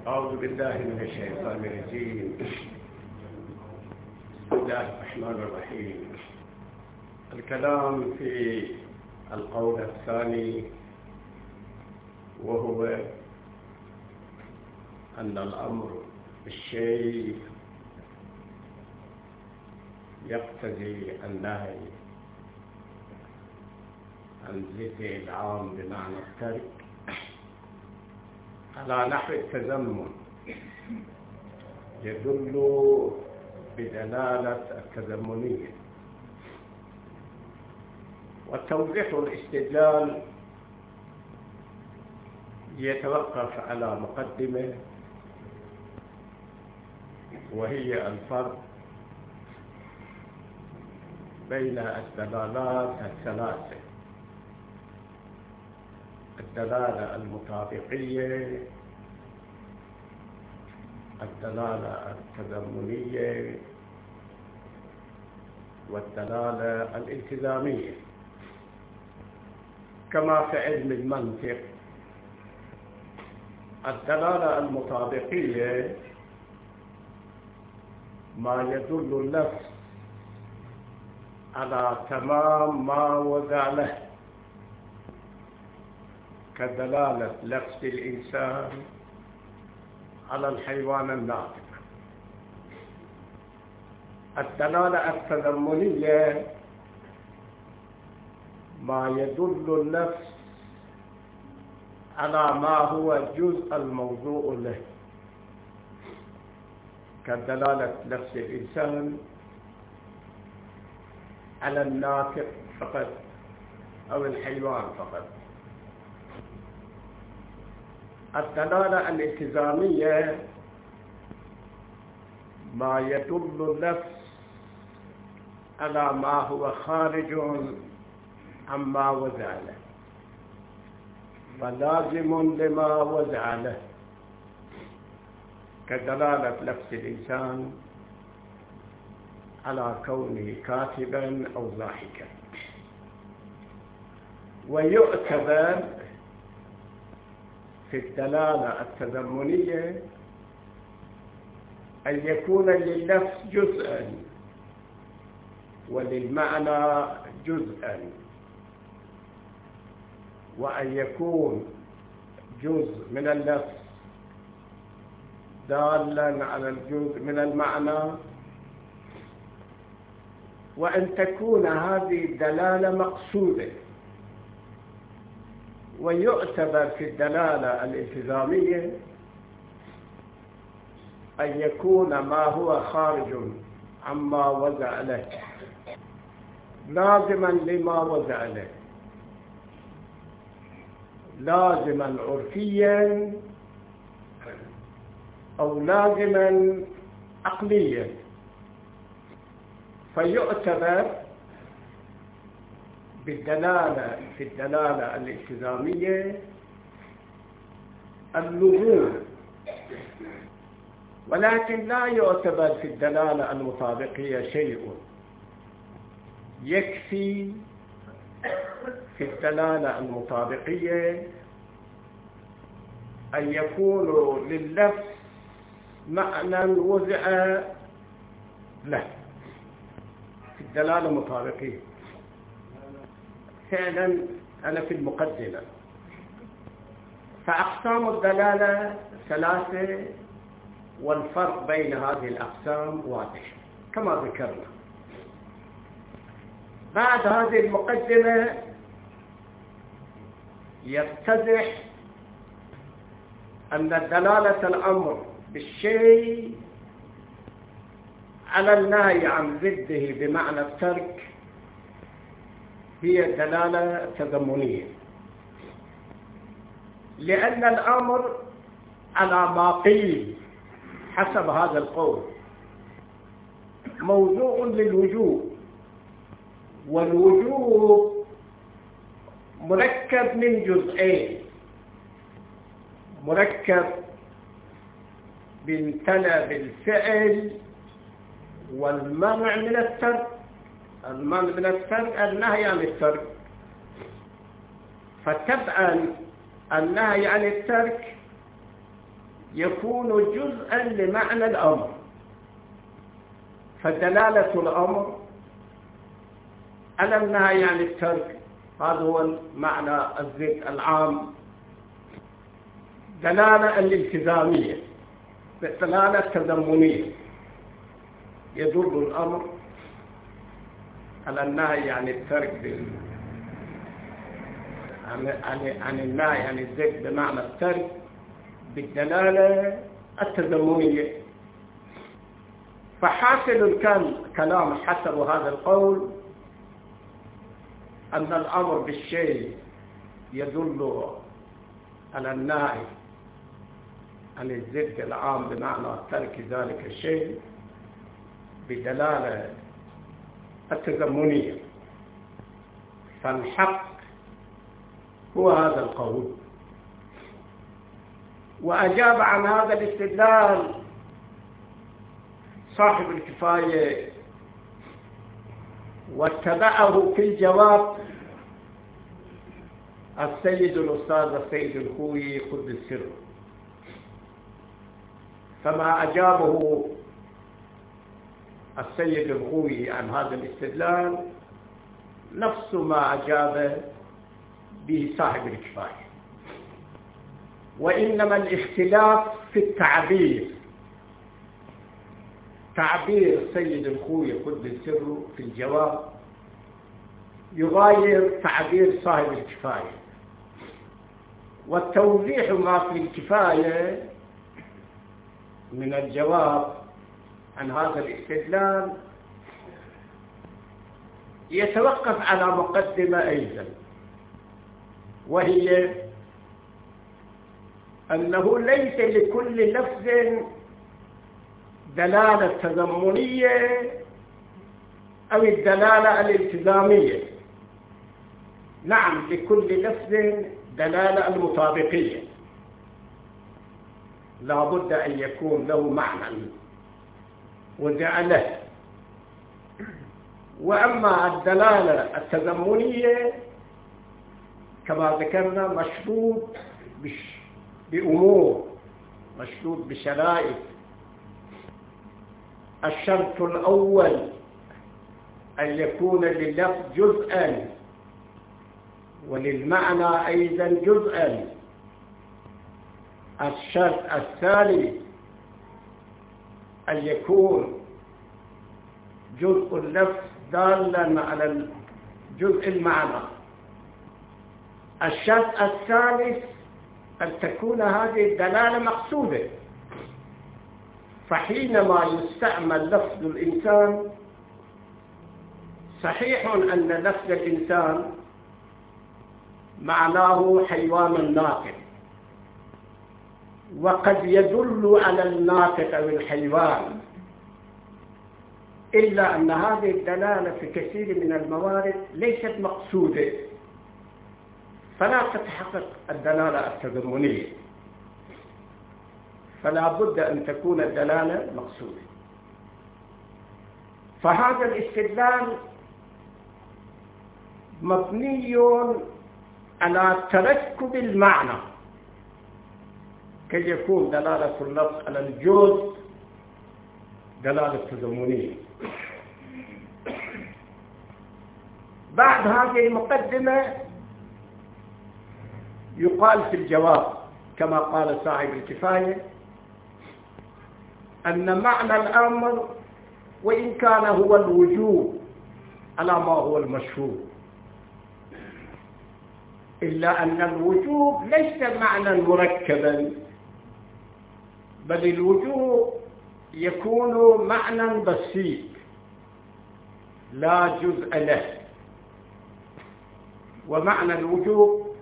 أعوذ بالله من الشيطان الرجيم. بسم الله الرحمن الرحيم. الكلام في القول الثاني، وهو أن الأمر بالشيء يقتضي النهي عن ضده العام بمعنى الترك على نحو التزمن، يدل بدلالة التزمنية. وتوضيح الاستدلال يتوقف على مقدمة، وهي الفرق بين الدلالات الثلاثة: الدلالة المطابقية، الدلالة التضمنية، والدلالة الالتزامية. كما في علم المنطق، الدلالة المطابقية ما يدل اللفظ على تمام ما وضع له، كدلالة لفظ الإنسان على الحيوان الناطق. الدلالة التضمنية ما يدل اللفظ على ما هو جزء الموضوع له، كدلالة لفظ الإنسان على الناطق فقط أو الحيوان فقط. الدلالة الالتزامية ما يدل اللفظ على ما هو خارج عما وضع له، فلازم لما وضع له، كدلالة لفظ الإنسان على كونه كاتبا أو ضاحكا. ويعتبر في الدلالة التضمنية أن يكون لللفظ جزءا وللمعنى جزءا، وأن يكون جزء من اللفظ دالا على الجزء من المعنى، وأن تكون هذه الدلالة مقصودة. ويعتبر في الدلالة الالتزامية أن يكون ما هو خارج عما وضع له لازما لما وضع له، لازما عرفيا أو لازما عقليا. فيعتبر بالدلالة في الدلالة الالتزامية اللزوم، ولكن لا يعتبر في الدلالة المطابقية شيء. يكفي في الدلالة المطابقية أن يكون لللفظ معنى وضع له في الدلالة المطابقية. فعلا أنا في المقدمة. فأقسام الدلالة ثلاثة، والفرق بين هذه الأقسام واضح كما ذكرنا. بعد هذه المقدمة يتضح أن دلالة الأمر بالشيء على النهي عن ضده بمعنى الترك هي دلالة تضمنية، لأن الأمر على ما قيل حسب هذا القول موضوع للوجوب، والوجوب مركب من جزئين: مركب من طلب الفعل والمنع من الترك. المنع من الترك النهي عن الترك، فتبعا النهي عن الترك يكون جزءا لمعنى الأمر، فدلالة الأمر على النهي عن الترك هذا هو المعنى الزد العام، دلالة الالتزامية، دلالة التضمنية، يدل الأمر على النهي عن الترك عن النهي عن الزد بمعنى الترك بالدلالة التضمنية. فحاصل الكلام حسب هذا القول أن الأمر بالشيء يدل على النهي عن الزد العام بمعنى ترك ذلك الشيء بدلالة التضمنية، فالحق هو هذا القول. وأجاب عن هذا الاستدلال صاحب الكفاية واتبعه في الجواب السيد الأستاذ السيد الخوي قدس سره، فما أجابه السيد الخوي عن هذا الاستدلال نفس ما أجاب به صاحب الكفاية، وإنما الاختلاف في التعبير. تعبير السيد الخوي قدس سره في الجواب يغاير تعبير صاحب الكفاية، والتوضيح ما في الكفاية من الجواب عن هذا الاستدلال يتوقف على مقدمة أيضا، وهي أنه ليس لكل لفظ دلالة تضمنية أو الدلالة الالتزامية. نعم، لكل لفظ دلالة المطابقية، لا بد أن يكون له معنى وجعله. وأما الدلالة التضمنية كما ذكرنا مشروط بأمور، مشروط بشرائط. الشرط الأول أن يكون لللفظ جزءا وللمعنى أيضا جزءا. الشرط الثاني أن يكون جزء اللفظ دالا على جزء المعنى. الشرط الثالث أن تكون هذه الدلالة مقصودة، فحينما يستعمل لفظ الإنسان صحيح أن لفظ الإنسان معناه حيوان ناطق، وقد يدل على الناطق أو الحيوان، إلا أن هذه الدلالة في كثير من الموارد ليست مقصودة، فلا تتحقق الدلالة التضمنية، فلا بد أن تكون الدلالة مقصودة. فهذا الاستدلال مبني على تركب المعنى كي يكون دلالة اللفظ على الجزء دلالة تضمنية. بعد هذه المقدمة يقال في الجواب كما قال صاحب الكفاية أن معنى الأمر وإن كان هو الوجوب على ما هو المشهور، إلا أن الوجوب ليس معنى مركبا، بل الوجوب يكون معنى بسيط لا جزء له. ومعنى الوجوب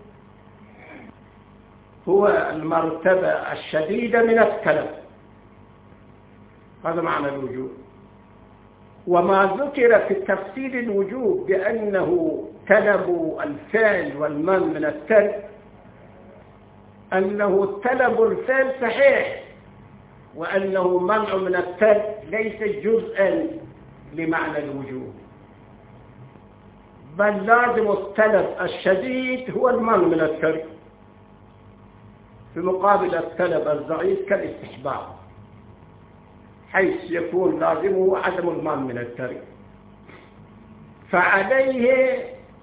هو المرتبة الشديدة من الطلب، هذا معنى الوجوب. وما ذكر في تفسير الوجوب بأنه طلب الفعل والمنع من الترك، أنه طلب الفعل صحيح، وأنه منع من الترك ليس جزءا لمعنى الوجوب، بل لازم الطلب الشديد هو المنع من الترك. في مقابل الطلب الضعيف كالاستحباب، حيث يكون لازمه عدم المال من الترك، فعليه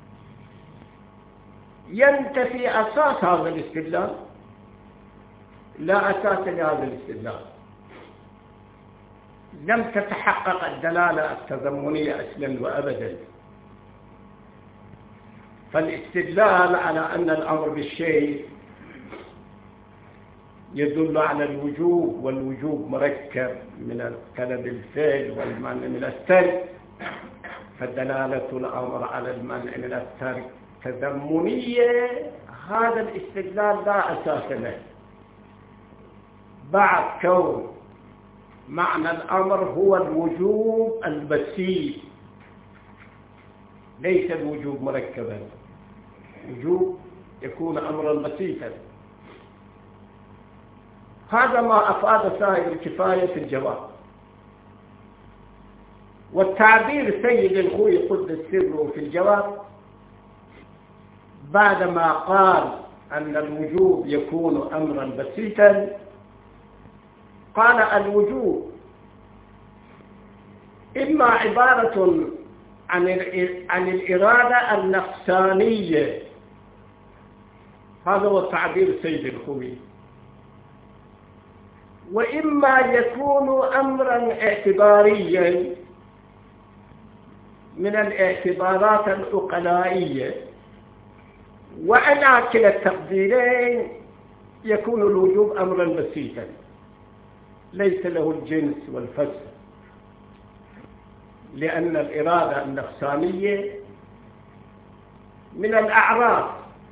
ينتفي أساس هذا الاستدلال، لا أساس لهذا الاستدلال. لم تتحقق الدلالة التضمنية أصلا وأبدا. فالاستدلال على أن الأمر بالشيء يدل على الوجوب، والوجوب مركب من الطلب الفعل والمنع من الترك، فدلالة الأمر على المنع من الترك تضمنية. هذا الاستدلال لا أساس له، بعد كون معنى الأمر هو الوجوب البسيط، ليس الوجوب مركبا. وجوب يكون أمرا بسيطا. هذا ما أفاد صاحب الكفاية في الجواب. والتعبير سيد الخوي قدس سره في الجواب بعدما قال أن الوجوب يكون أمرا بسيطا، قال الوجوب إما عبارة عن الإرادة النفسانية، هذا هو تعبير سيد الخوي، وإما يكون أمرا اعتباريا من الاعتبارات العقلائية، وعلى كلا التقديرين يكون الوجوب أمرا بسيطا ليس له الجنس والفسر، لأن الإرادة النفسانية من الأعراض،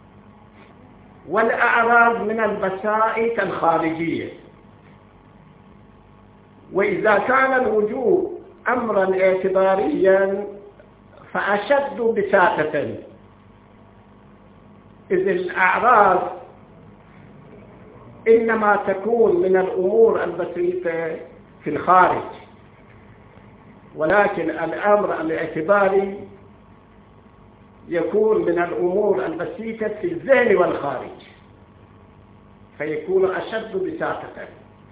والأعراض من البسائط الخارجية. وإذا كان الوجوب أمرا اعتباريا فأشد بساطة، إذ الأعراض إنما تكون من الأمور البسيطة في الخارج، ولكن الأمر الاعتباري يكون من الأمور البسيطة في الذهن والخارج، فيكون أشد بساطة،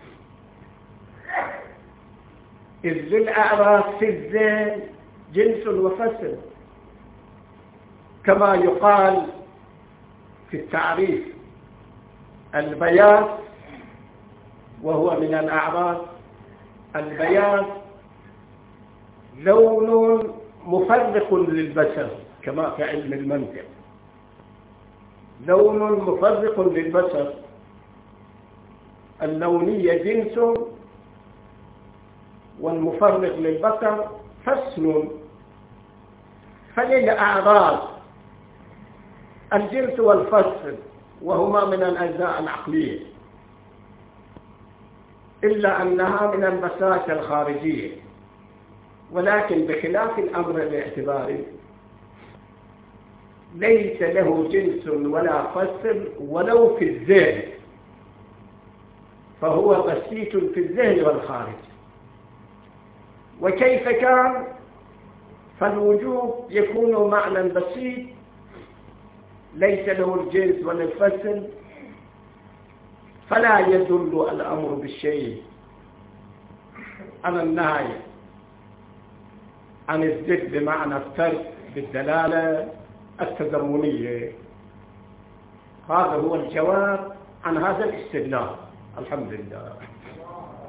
إذ للأعراض في الذهن جنس وفصل، كما يقال في التعريف: البياض وهو من الأعراض، البياض لون مفرق للبشر، كما في علم المنطق، لون مفرق للبشر. اللونية جنس، والمفرق للبشر فصل. فللأعراض الجنس والفصل، وهما من الأجزاء العقلية، إلا أنها من البسائط الخارجية، ولكن بخلاف الأمر الاعتباري ليس له جنس ولا فصل ولو في الذهن، فهو بسيط في الذهن والخارج. وكيف كان؟ فالوجوب يكون معنى بسيط ليس له الجنس ولا الفصل، فلا يدل الأمر بالشيء على النهي عن الزد بمعنى الترك بالدلالة التضمنية. هذا هو الجواب عن هذا الاستدلال. الحمد لله.